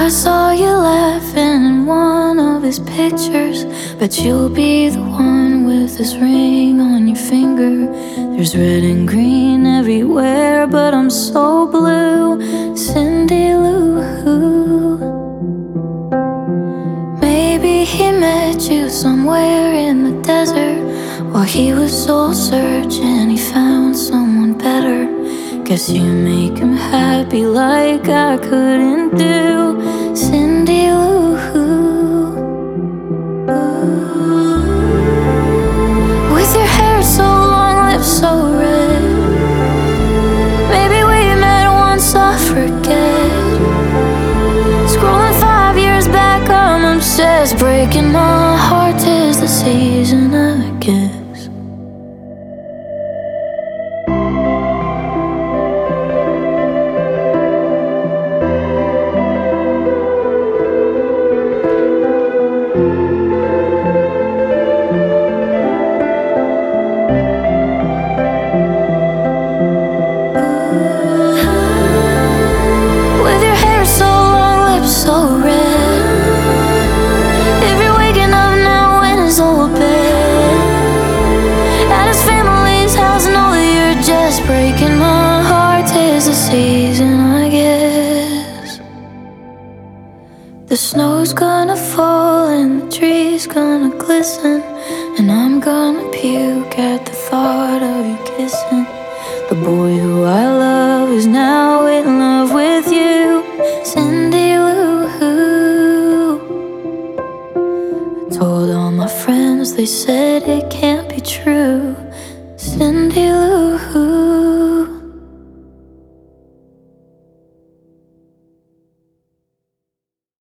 saw you laughing in one of his pictures. Bet you'll be the one with this ring on your finger. There's red and green everywhere, but I'm so blue. Cindy Lou Who. Maybe he met you somewhere in the desert. While he was soul searching, he found someone better. Guess you make him happy like I couldn't do. Cindy Lou Who. With your hair so long, lips so red. Maybe we met once, I forget. Scrolling 5 years back, I'm obsessed. Breaking my heart 'tis the season, I guess. Breaking my heart 'tis the season, I guess. The snow's gonna fall and the trees gonna glisten, and I'm gonna puke at the thought of you kissing. The boy who I love is now in love with you. Cindy Lou Who. I told all my friends, they said it can't be true.